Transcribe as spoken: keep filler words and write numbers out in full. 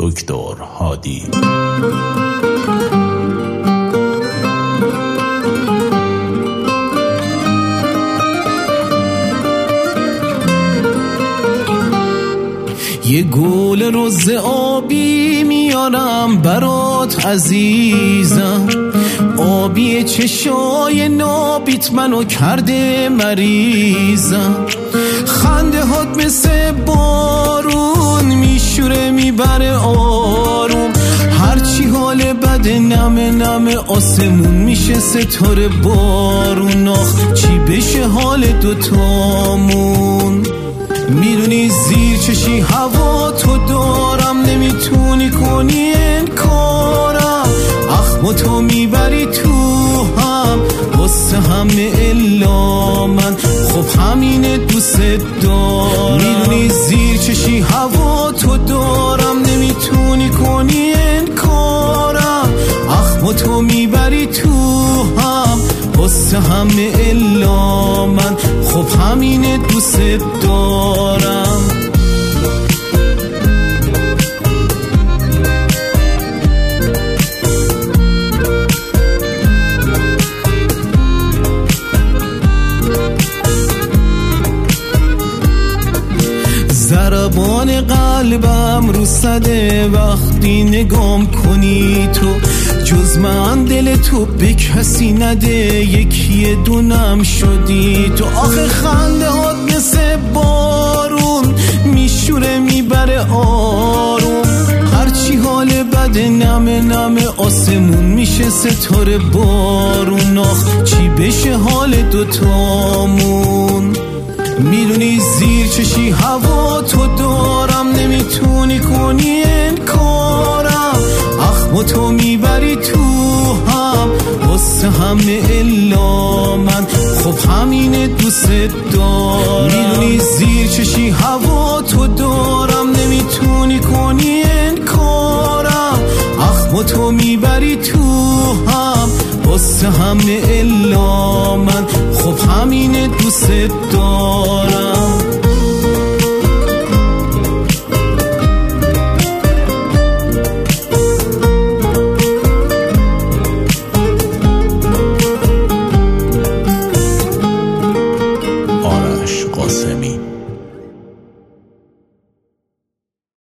دکتر هادی. یه گل رز آبی میارم برات عزیزم، آبی چشای نابیت منو کرده مریضم، خنده هات مثل بارون میشوره میبره آروم، هرچی حال بده نمه نمه آسمون میشه ستاره بارون، آخ چی بشه حال دوتامون، میدونی زیر چشی هوا تو دارم، نمیتونی کنی انکارم، اخم تو میبری تو هم واسه همه الا من، خب همینه دوست دارم، میدونی زیر چشی هوا تو دارم، نمیتونی کنی انکارم، اخم تو میبری تو هم واسه همه الا من، خب همینه دوست دارم. ضربان قلبم رو صده وقتی نگام کنی تو، جز من دل تو به کسی نده، یکی دونم شدی تو، آخه خنده هات مثل بارون میشوره میبره آروم، هرچی حال بده نمه نمه آسمون میشه ستاره بارون، آخ چی بشه حال دوتامون، میدونی زیر چشی هوا تو دارم، نمیتونی کنی انکارم، اخم تو میبری تو هم واسه همه الا من، خب همینه دوست دارم، میدونی زیر چشی هوا